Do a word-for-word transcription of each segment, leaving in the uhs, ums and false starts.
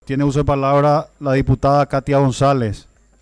Tiene uso de palabra la diputada Katia González.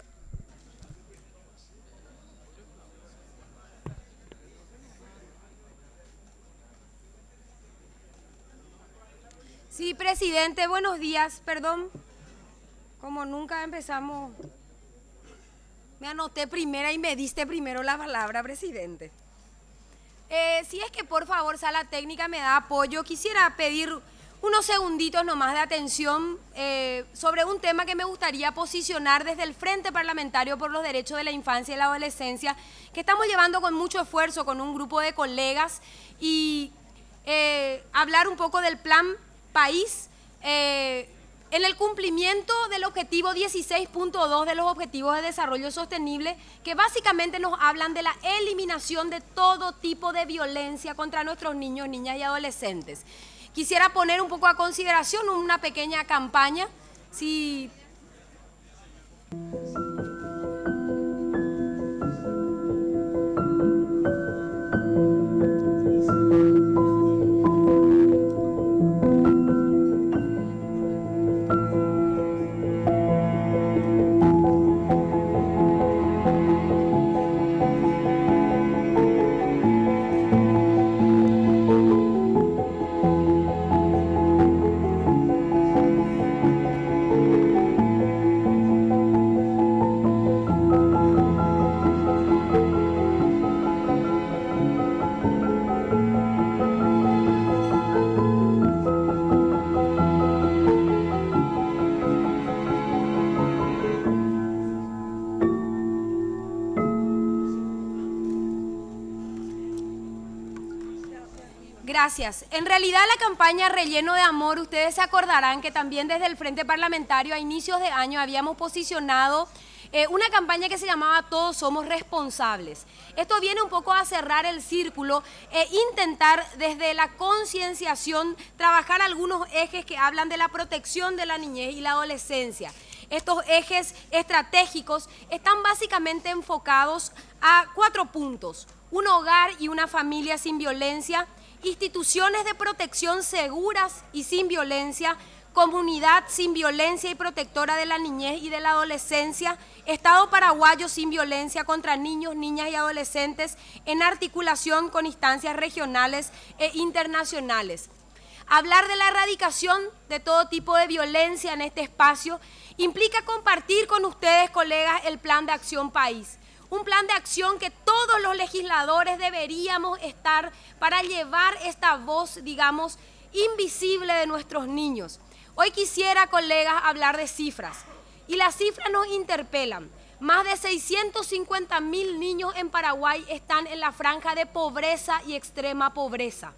Sí, presidente, buenos días. Perdón, como nunca empezamos, me anoté primera y me diste primero la palabra, presidente. Eh, si es que por favor Sala Técnica me da apoyo, quisiera pedir unos segunditos nomás de atención eh, sobre un tema que me gustaría posicionar desde el Frente Parlamentario por los Derechos de la Infancia y la Adolescencia, que estamos llevando con mucho esfuerzo con un grupo de colegas, y eh, hablar un poco del Plan País eh, en el cumplimiento del objetivo dieciséis punto dos de los Objetivos de Desarrollo Sostenible, que básicamente nos hablan de la eliminación de todo tipo de violencia contra nuestros niños, niñas y adolescentes. Quisiera poner un poco a consideración una pequeña campaña. Si Gracias. En realidad la campaña Relleno de Amor, ustedes se acordarán que también desde el Frente Parlamentario a inicios de año habíamos posicionado eh, una campaña que se llamaba Todos Somos Responsables. Esto viene un poco a cerrar el círculo e intentar desde la concienciación trabajar algunos ejes que hablan de la protección de la niñez y la adolescencia. Estos ejes estratégicos están básicamente enfocados a cuatro puntos: un hogar y una familia sin violencia, instituciones de protección seguras y sin violencia, comunidad sin violencia y protectora de la niñez y de la adolescencia, Estado paraguayo sin violencia contra niños, niñas y adolescentes en articulación con instancias regionales e internacionales. Hablar de la erradicación de todo tipo de violencia en este espacio implica compartir con ustedes, colegas, el Plan de Acción País. Un plan de acción que todos los legisladores deberíamos estar para llevar esta voz, digamos, invisible de nuestros niños. Hoy quisiera, colegas, hablar de cifras. Y las cifras nos interpelan. Más de seiscientos cincuenta mil niños en Paraguay están en la franja de pobreza y extrema pobreza.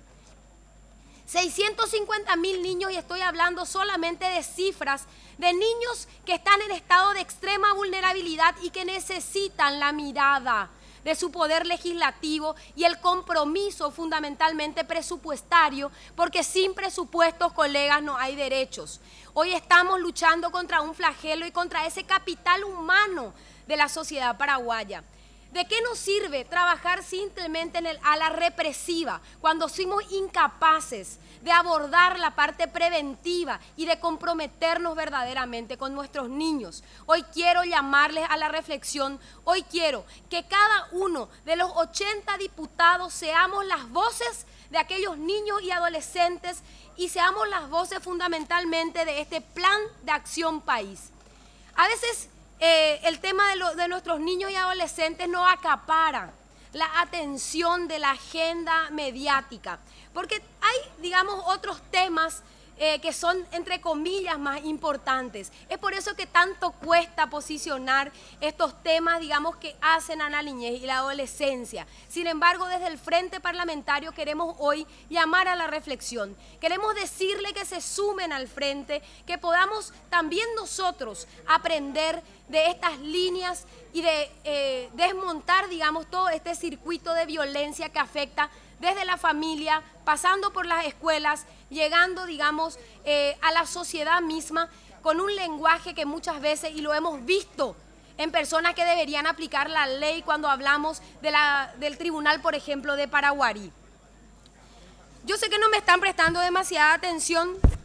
seiscientos cincuenta mil niños, y estoy hablando solamente de cifras de niños que están en estado de extrema vulnerabilidad y que necesitan la mirada de su poder legislativo y el compromiso fundamentalmente presupuestario, porque sin presupuestos, colegas, no hay derechos. Hoy estamos luchando contra un flagelo y contra ese capital humano de la sociedad paraguaya. ¿De qué nos sirve trabajar simplemente en el ala represiva cuando somos incapaces de abordar la parte preventiva y de comprometernos verdaderamente con nuestros niños? Hoy quiero llamarles a la reflexión, hoy quiero que cada uno de los ochenta diputados seamos las voces de aquellos niños y adolescentes y seamos las voces fundamentalmente de este Plan de Acción País. A veces Eh, el tema de, lo, de nuestros niños y adolescentes no acapara la atención de la agenda mediática, porque hay, digamos, otros temas eh, que son, entre comillas, más importantes. Es por eso que tanto cuesta posicionar estos temas, digamos, que hacen a la niñez y la adolescencia. Sin embargo, desde el Frente Parlamentario queremos hoy llamar a la reflexión. Queremos decirle que se sumen al frente, que podamos también nosotros aprender de estas líneas y de eh, desmontar, digamos, todo este circuito de violencia que afecta desde la familia, pasando por las escuelas, llegando, digamos, eh, a la sociedad misma, con un lenguaje que muchas veces, y lo hemos visto en personas que deberían aplicar la ley cuando hablamos de la, del tribunal, por ejemplo, de Paraguarí. Yo sé que no me están prestando demasiada atención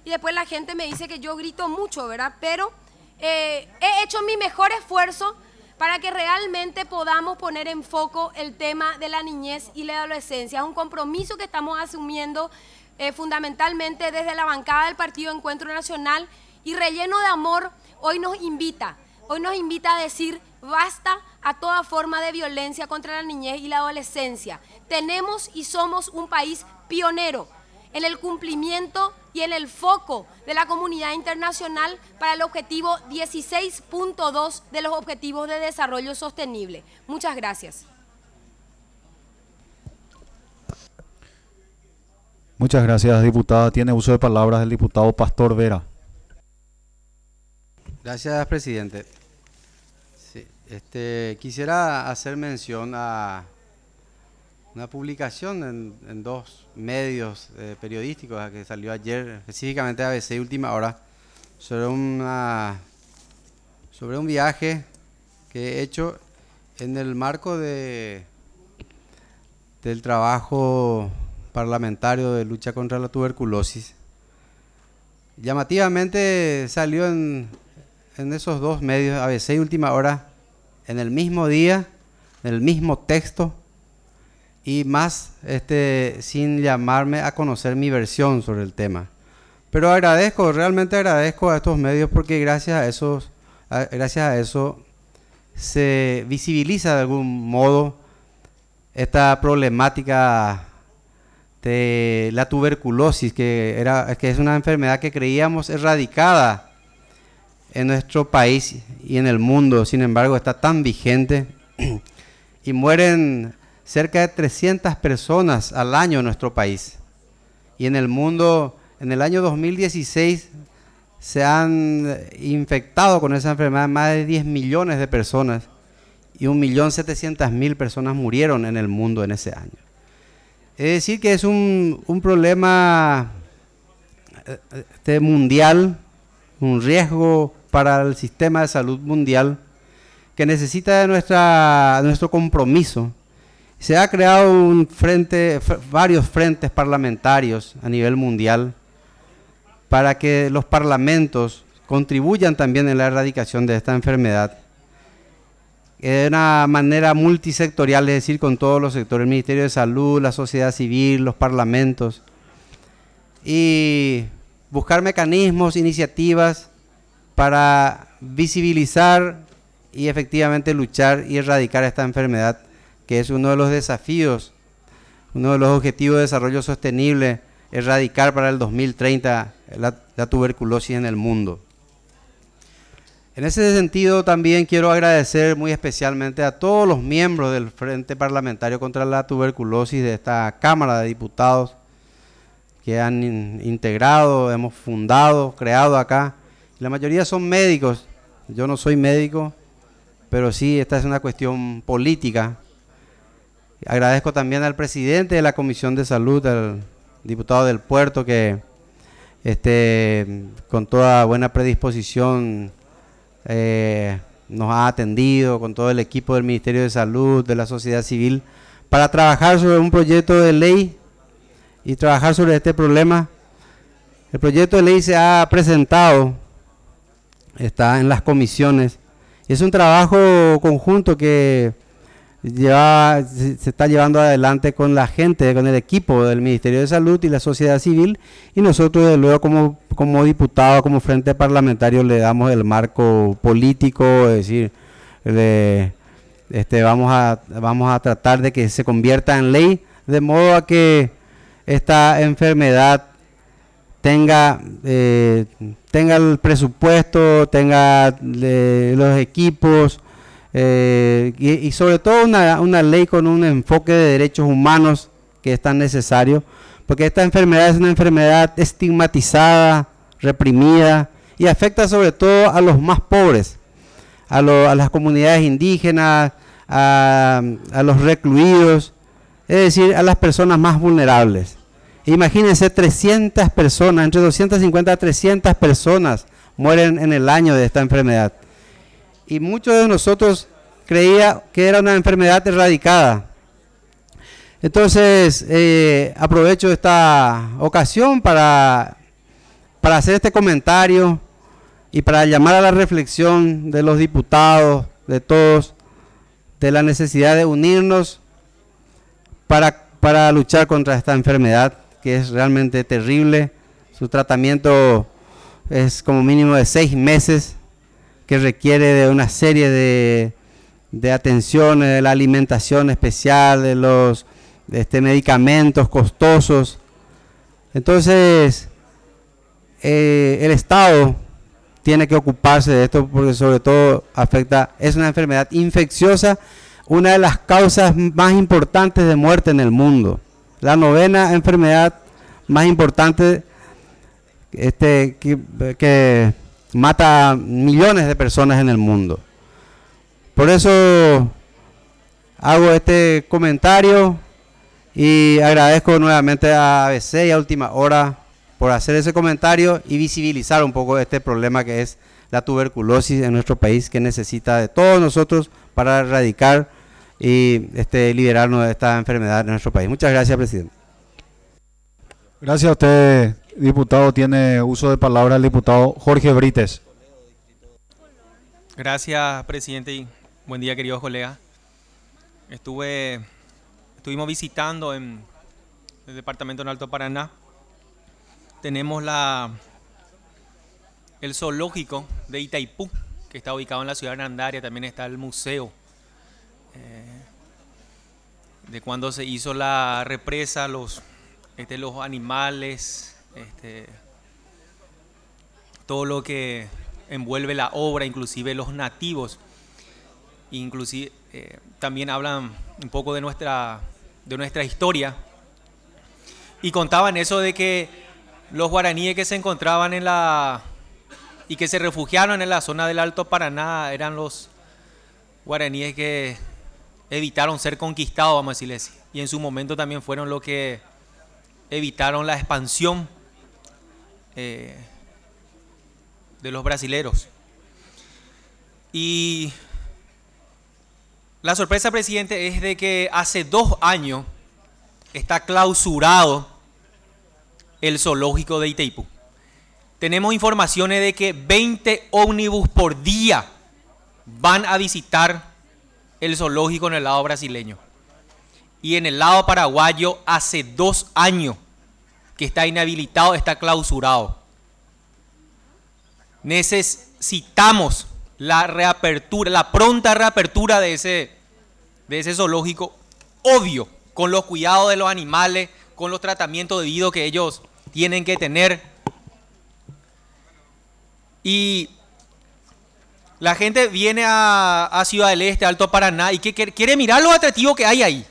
y después la gente me dice que yo grito mucho, ¿verdad? Pero eh, he hecho mi mejor esfuerzo para que realmente podamos poner en foco el tema de la niñez y la adolescencia. Es un compromiso que estamos asumiendo eh, fundamentalmente desde la bancada del Partido Encuentro Nacional, y Relleno de Amor hoy nos invita, hoy nos invita a decir basta a toda forma de violencia contra la niñez y la adolescencia. Tenemos y somos un país pionero en el cumplimiento y en el foco de la comunidad internacional para el objetivo dieciséis punto dos de los Objetivos de Desarrollo Sostenible. Muchas gracias. Muchas gracias, diputada. Tiene uso de palabras el diputado Pastor Vera. Gracias, presidente. Sí, este, quisiera hacer mención a una publicación en, en dos medios eh, periodísticos que salió ayer, específicamente A B C Última Hora, sobre, una, sobre un viaje que he hecho en el marco de, del trabajo parlamentario de lucha contra la tuberculosis. Llamativamente salió en, en esos dos medios, A B C y Última Hora, en el mismo día, en el mismo texto, y más este, sin llamarme a conocer mi versión sobre el tema. Pero agradezco, realmente agradezco a estos medios, porque gracias a, esos, a, gracias a eso se visibiliza de algún modo esta problemática de la tuberculosis, que, era, que es una enfermedad que creíamos erradicada en nuestro país y en el mundo. Sin embargo, está tan vigente y mueren cerca de trescientas personas al año en nuestro país. Y en el mundo, en el año dos mil dieciséis, se han infectado con esa enfermedad más de diez millones de personas, y un millón setecientas mil personas murieron en el mundo en ese año. Es decir, que es un, un problema este, mundial, un riesgo para el sistema de salud mundial, que necesita de nuestra, nuestro compromiso. Se ha creado un frente, varios frentes parlamentarios a nivel mundial para que los parlamentos contribuyan también en la erradicación de esta enfermedad. De una manera multisectorial, es decir, con todos los sectores, el Ministerio de Salud, la sociedad civil, los parlamentos, y buscar mecanismos, iniciativas para visibilizar y efectivamente luchar y erradicar esta enfermedad, que es uno de los desafíos, uno de los objetivos de desarrollo sostenible, erradicar para el dos mil treinta la, la tuberculosis en el mundo. En ese sentido, también quiero agradecer muy especialmente a todos los miembros del Frente Parlamentario contra la Tuberculosis de esta Cámara de Diputados, que han in, integrado, hemos fundado, creado acá. La mayoría son médicos. Yo no soy médico, pero sí, esta es una cuestión política. Agradezco también al presidente de la Comisión de Salud, al diputado del Puerto, que este, con toda buena predisposición eh, nos ha atendido, con todo el equipo del Ministerio de Salud, de la sociedad civil, para trabajar sobre un proyecto de ley y trabajar sobre este problema. El proyecto de ley se ha presentado, está en las comisiones, y es un trabajo conjunto que Ya se, se está llevando adelante con la gente, con el equipo del Ministerio de Salud y la sociedad civil, y nosotros desde luego como, como diputados, como frente parlamentario, le damos el marco político, es decir, le, este, vamos, a, vamos a tratar de que se convierta en ley, de modo a que esta enfermedad tenga, eh, tenga el presupuesto, tenga eh, los equipos, Eh, y, y sobre todo una, una ley con un enfoque de derechos humanos que es tan necesario, porque esta enfermedad es una enfermedad estigmatizada, reprimida, y afecta sobre todo a los más pobres, a, lo, a las comunidades indígenas, a, a los recluidos, es decir, a las personas más vulnerables. Imagínense, trescientas personas, entre doscientas cincuenta a trescientas personas mueren en el año de esta enfermedad. Y muchos de nosotros creía que era una enfermedad erradicada. Entonces, eh, aprovecho esta ocasión para, para hacer este comentario y para llamar a la reflexión de los diputados, de todos, de la necesidad de unirnos para, para luchar contra esta enfermedad que es realmente terrible. Su tratamiento es como mínimo de seis meses, que requiere de una serie de, de atenciones, de la alimentación especial, de los de este, medicamentos costosos. Entonces, eh, el Estado tiene que ocuparse de esto porque sobre todo afecta, es una enfermedad infecciosa, una de las causas más importantes de muerte en el mundo. La novena enfermedad más importante este, que, que mata a millones de personas en el mundo. Por eso hago este comentario y agradezco nuevamente a A B C y a Última Hora por hacer ese comentario y visibilizar un poco este problema que es la tuberculosis en nuestro país, que necesita de todos nosotros para erradicar y este, liberarnos de esta enfermedad en nuestro país. Muchas gracias, presidente. Gracias a usted, diputado. Tiene uso de palabra el diputado Jorge Brites. Gracias, presidente, y buen día, queridos colegas. Estuve, estuvimos visitando en el departamento de Alto Paraná. Tenemos la, el zoológico de Itaipú, que está ubicado en la ciudad de Hernandaria. También está el museo eh, de cuando se hizo la represa, los, este, los animales, este, todo lo que envuelve la obra, inclusive los nativos. Inclusive eh, también hablan un poco de nuestra, de nuestra historia. Y contaban eso de que los guaraníes que se encontraban en la y que se refugiaron en la zona del Alto Paraná eran los guaraníes que evitaron ser conquistados, vamos a decirles, y en su momento también fueron los que evitaron la expansión eh, de los brasileros. Y la sorpresa, presidente, es de que hace dos años está clausurado el zoológico de Itaipú. Tenemos informaciones de que veinte ómnibus por día van a visitar el zoológico en el lado brasileño. Y en el lado paraguayo hace dos años que está inhabilitado, está clausurado. Necesitamos la reapertura, la pronta reapertura de ese, de ese zoológico, obvio, con los cuidados de los animales, con los tratamientos debidos que ellos tienen que tener. Y la gente viene a, a Ciudad del Este, Alto Paraná, y que, que quiere mirar los atractivos que hay ahí.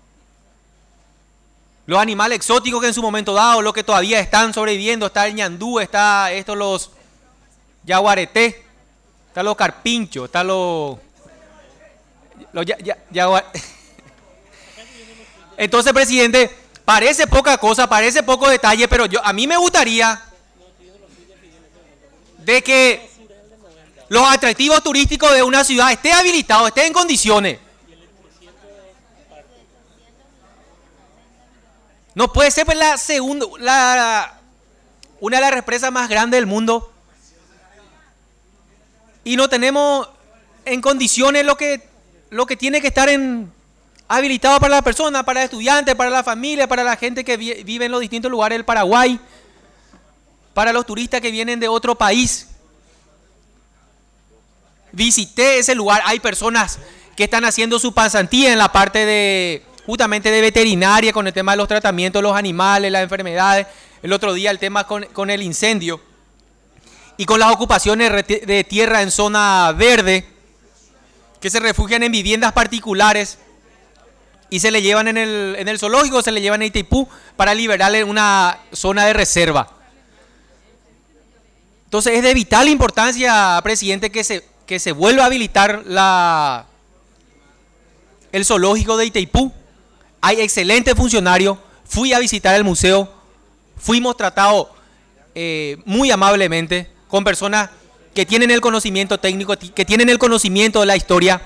Los animales exóticos que en su momento dado, los que todavía están sobreviviendo, está el ñandú, está estos los yaguareté, está los carpinchos, está los... los ya, ya, yaguar... Entonces, presidente, parece poca cosa, parece poco detalle, pero yo a mí me gustaría de que los atractivos turísticos de una ciudad estén habilitados, estén en condiciones. No puede ser pues, la segunda, la, una de las represas más grandes del mundo y no tenemos en condiciones lo que, lo que tiene que estar en, habilitado para la persona, para el estudiante, para la familia, para la gente que vi, vive en los distintos lugares del Paraguay, para los turistas que vienen de otro país. Visité ese lugar, hay personas que están haciendo su pasantía en la parte de, justamente de veterinaria, con el tema de los tratamientos de los animales, las enfermedades. El otro día el tema con, con el incendio y con las ocupaciones de tierra en zona verde, que se refugian en viviendas particulares y se le llevan en el, en el zoológico, se le llevan a Itaipú para liberarle una zona de reserva. Entonces es de vital importancia, presidente, que se, que se vuelva a habilitar la, el zoológico de Itaipú. Hay excelentes funcionarios, fui a visitar el museo, fuimos tratados eh, muy amablemente con personas que tienen el conocimiento técnico, que tienen el conocimiento de la historia.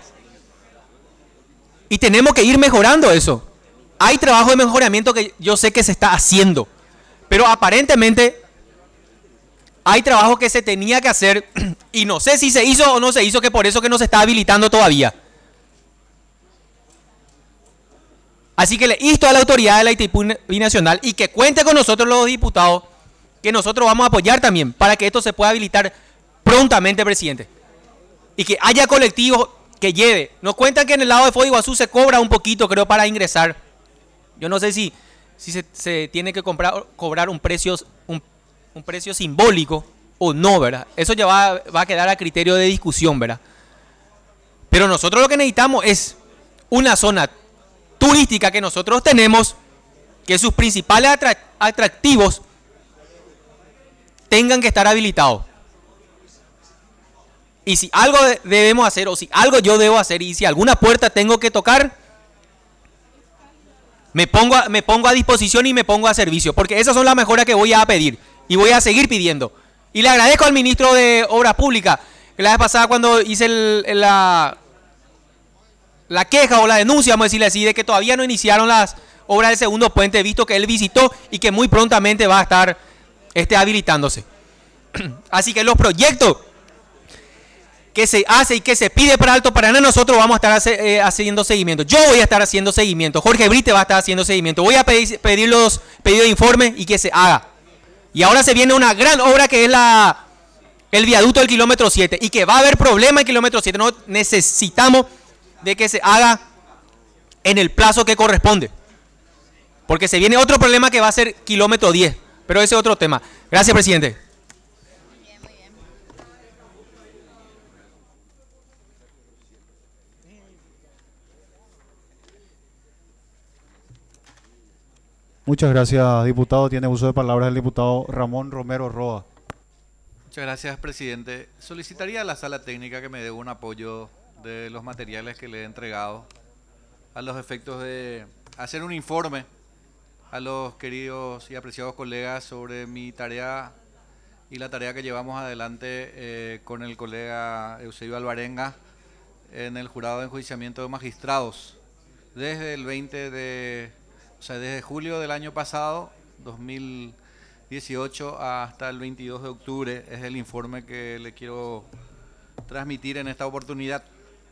Y tenemos que ir mejorando eso. Hay trabajo de mejoramiento que yo sé que se está haciendo, pero aparentemente hay trabajo que se tenía que hacer y no sé si se hizo o no se hizo, que por eso que no se está habilitando todavía. Así que le insto a la autoridad de la I T I P U binacional y que cuente con nosotros los diputados, que nosotros vamos a apoyar también para que esto se pueda habilitar prontamente, presidente. Y que haya colectivos que lleve. Nos cuentan que en el lado de Foz de Iguazú se cobra un poquito, creo, para ingresar. Yo no sé si, si se, se tiene que comprar, cobrar un precio, un, un precio simbólico o no, ¿verdad? Eso ya va, va a quedar a criterio de discusión, ¿verdad? Pero nosotros lo que necesitamos es una zona turística que nosotros tenemos, que sus principales atractivos tengan que estar habilitados. Y si algo debemos hacer, o si algo yo debo hacer, y si alguna puerta tengo que tocar, me pongo a, me pongo a disposición y me pongo a servicio, porque esas son las mejoras que voy a pedir y voy a seguir pidiendo. Y le agradezco al ministro de Obras Públicas, que la vez pasada cuando hice el, el, la, la queja o la denuncia, vamos a decirle así, de que todavía no iniciaron las obras del segundo puente, visto que él visitó y que muy prontamente va a estar este, habilitándose. Así que los proyectos que se hace y que se pide para Alto Paraná, nosotros vamos a estar hace, eh, haciendo seguimiento. Yo voy a estar haciendo seguimiento, Jorge Brite va a estar haciendo seguimiento. Voy a pedir, pedir los pedidos de informe y que se haga. Y ahora se viene una gran obra que es la el viaducto del kilómetro siete y que va a haber problema en kilómetro siete. No necesitamos de que se haga en el plazo que corresponde. Porque se viene otro problema que va a ser kilómetro diez. Pero ese es otro tema. Gracias, presidente. Muchas gracias, diputado. Tiene uso de palabra el diputado Ramón Romero Roa. Muchas gracias, presidente. Solicitaría a la sala técnica que me dé un apoyo de los materiales que le he entregado a los efectos de hacer un informe a los queridos y apreciados colegas sobre mi tarea y la tarea que llevamos adelante eh, con el colega Eusebio Alvarenga en el jurado de enjuiciamiento de magistrados desde el veinte de... O sea, desde julio del año pasado, dos mil dieciocho, hasta el veintidós de octubre, es el informe que le quiero transmitir en esta oportunidad.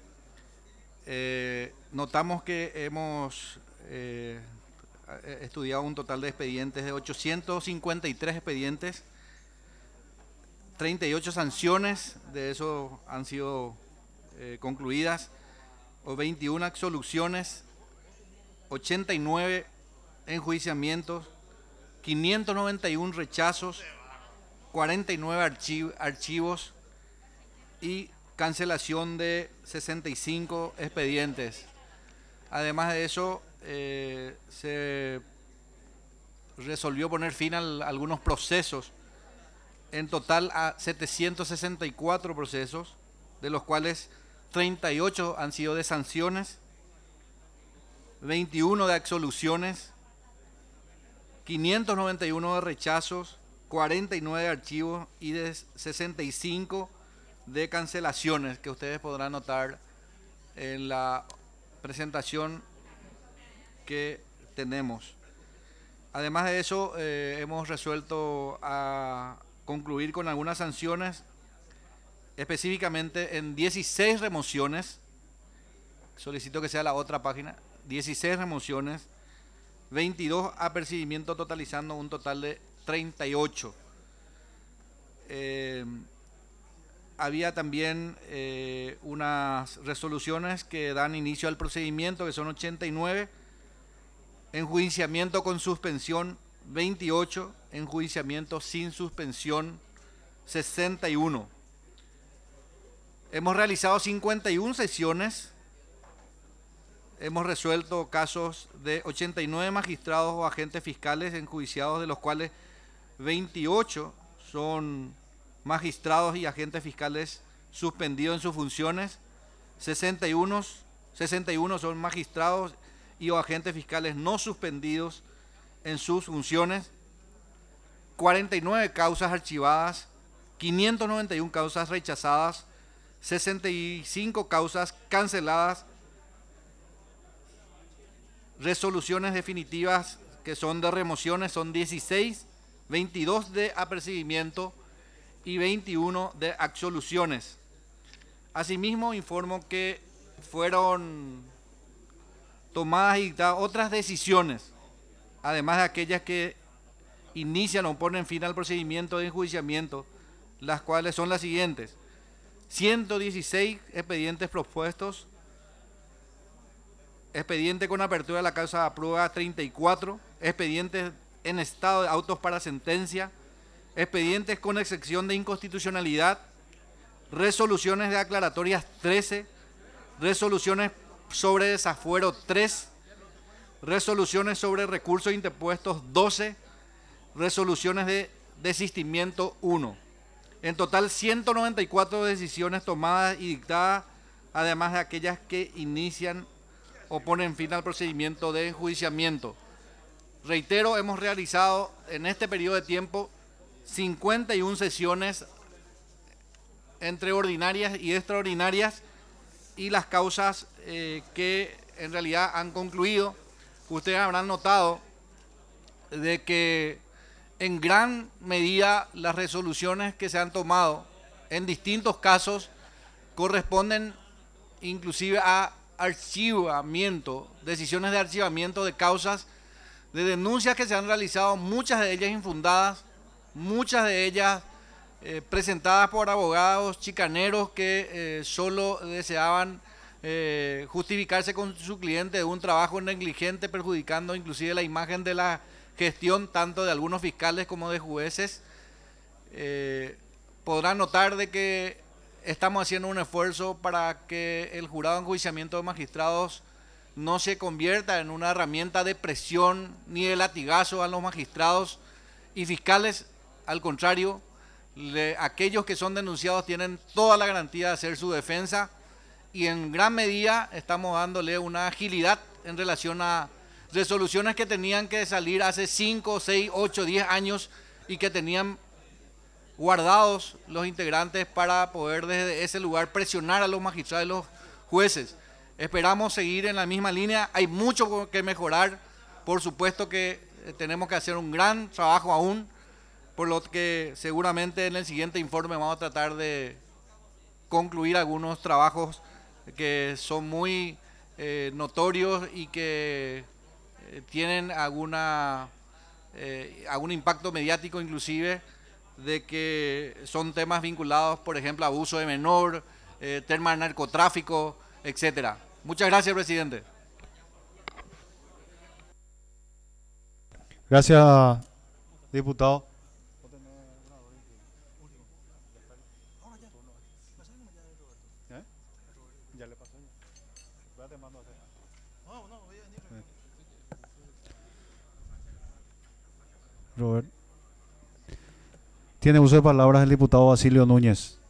Eh, notamos que hemos eh, estudiado un total de expedientes de ochocientos cincuenta y tres expedientes, treinta y ocho sanciones, de eso han sido eh, concluidas, o veintiuna absoluciones, ochenta y nueve enjuiciamientos, quinientos noventa y uno rechazos, cuarenta y nueve archiv archivos y cancelación de sesenta y cinco expedientes. Además de eso, eh, se resolvió poner fin a algunos procesos, en total a setecientos sesenta y cuatro procesos, de los cuales treinta y ocho han sido de sanciones, veintiuno de absoluciones, quinientos noventa y uno de rechazos, cuarenta y nueve de archivos y de sesenta y cinco de cancelaciones, que ustedes podrán notar en la presentación que tenemos. Además de eso, eh, hemos resuelto a concluir con algunas sanciones, específicamente en dieciséis remociones. Solicito que sea la otra página. dieciséis remociones, veintidós apercibimientos, totalizando un total de treinta y ocho. Eh, había también eh, unas resoluciones que dan inicio al procedimiento, que son ochenta y nueve, enjuiciamiento con suspensión veintiocho, enjuiciamiento sin suspensión sesenta y uno. Hemos realizado cincuenta y una sesiones. Hemos resuelto casos de ochenta y nueve magistrados o agentes fiscales enjuiciados, de los cuales veintiocho son magistrados y agentes fiscales suspendidos en sus funciones, sesenta y uno, sesenta y uno son magistrados y o agentes fiscales no suspendidos en sus funciones, cuarenta y nueve causas archivadas, quinientas noventa y una causas rechazadas, sesenta y cinco causas canceladas, resoluciones definitivas que son de remociones, son dieciséis, veintidós de apercibimiento y veintiuno de absoluciones. Asimismo, informo que fueron tomadas y dictadas otras decisiones, además de aquellas que inician o ponen fin al procedimiento de enjuiciamiento, las cuales son las siguientes: ciento dieciséis expedientes propuestos, expediente con apertura de la causa de prueba treinta y cuatro, expedientes en estado de autos para sentencia, expedientes con excepción de inconstitucionalidad, resoluciones de aclaratorias trece, resoluciones sobre desafuero tres, resoluciones sobre recursos interpuestos doce, resoluciones de desistimiento uno. En total, ciento noventa y cuatro decisiones tomadas y dictadas, además de aquellas que inician o ponen fin al procedimiento de enjuiciamiento. Reitero, hemos realizado en este periodo de tiempo cincuenta y una sesiones entre ordinarias y extraordinarias, y las causas eh, que en realidad han concluido, ustedes habrán notado de que en gran medida las resoluciones que se han tomado en distintos casos corresponden inclusive a archivamiento, decisiones de archivamiento de causas, de denuncias que se han realizado, muchas de ellas infundadas, muchas de ellas eh, presentadas por abogados chicaneros que eh, solo deseaban eh, justificarse con su cliente de un trabajo negligente, perjudicando inclusive la imagen de la gestión tanto de algunos fiscales como de jueces. Eh, podrán notar de que estamos haciendo un esfuerzo para que el jurado de enjuiciamiento de magistrados no se convierta en una herramienta de presión ni de latigazo a los magistrados y fiscales. Al contrario, le, aquellos que son denunciados tienen toda la garantía de hacer su defensa, y en gran medida estamos dándole una agilidad en relación a resoluciones que tenían que salir hace cinco, seis, ocho, diez años y que tenían guardados los integrantes para poder desde ese lugar presionar a los magistrados y los jueces. Esperamos seguir en la misma línea. Hay mucho que mejorar, por supuesto que tenemos que hacer un gran trabajo aún, por lo que seguramente en el siguiente informe vamos a tratar de concluir algunos trabajos que son muy eh, notorios y que eh, tienen alguna, eh, algún impacto mediático inclusive, de que son temas vinculados, por ejemplo, a abuso de menor, eh, temas de narcotráfico, etcétera. Muchas gracias, presidente. Gracias, diputado. Robert. Tiene uso de palabras el diputado Basilio Núñez.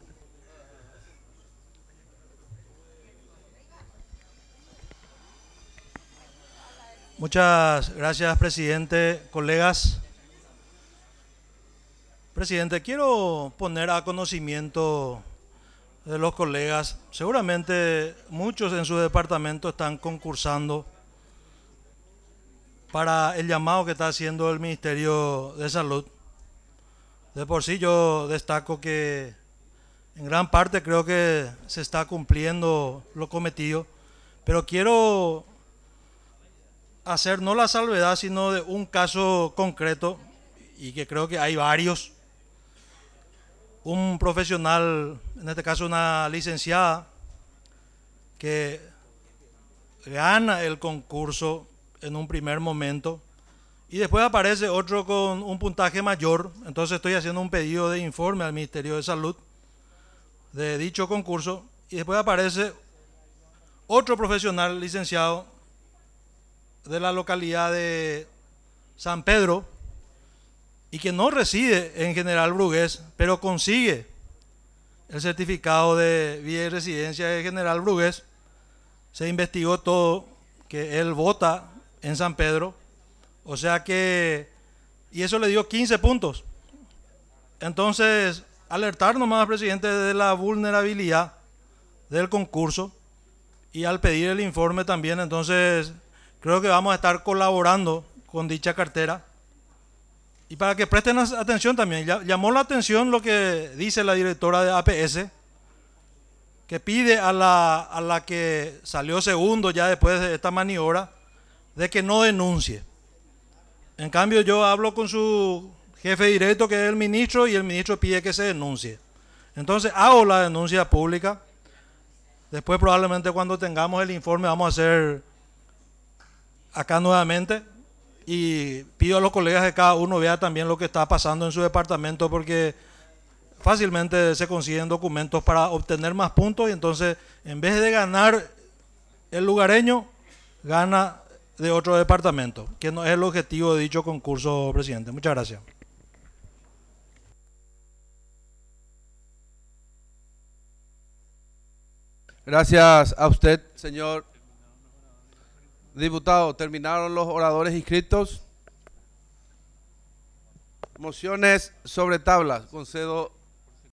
Muchas gracias, presidente, colegas. Presidente, quiero poner a conocimiento de los colegas, seguramente muchos en su departamento están concursando para el llamado que está haciendo el Ministerio de Salud. De por sí yo destaco que en gran parte creo que se está cumpliendo lo cometido, pero quiero hacer no la salvedad, sino de un caso concreto, y que creo que hay varios. Un profesional, en este caso una licenciada, que gana el concurso en un primer momento y después aparece otro con un puntaje mayor. Entonces estoy haciendo un pedido de informe al Ministerio de Salud de dicho concurso, y después aparece otro profesional licenciado de la localidad de San Pedro y que no reside en General Brugués, pero consigue el certificado de vida y residencia de General Brugués. Se investigó todo, que él vota en San Pedro, o sea que, y eso le dio quince puntos. Entonces, alertar nomás, presidente, de la vulnerabilidad del concurso, y al pedir el informe también, entonces creo que vamos a estar colaborando con dicha cartera Y para que presten atención también, llamó la atención lo que dice la directora de A P S, que pide a la, a la que salió segundo ya después de esta maniobra, de que no denuncie. En cambio, yo hablo con su jefe directo, que es el ministro, y el ministro pide que se denuncie. Entonces hago la denuncia pública. Después probablemente cuando tengamos el informe vamos a hacer acá nuevamente, y pido a los colegas que cada uno vea también lo que está pasando en su departamento, porque fácilmente se consiguen documentos para obtener más puntos, y entonces en vez de ganar el lugareño, gana de otro departamento, que no es el objetivo de dicho concurso, presidente. Muchas gracias. Gracias a usted, señor diputado. Terminaron los oradores inscritos. Mociones sobre tablas. Concedo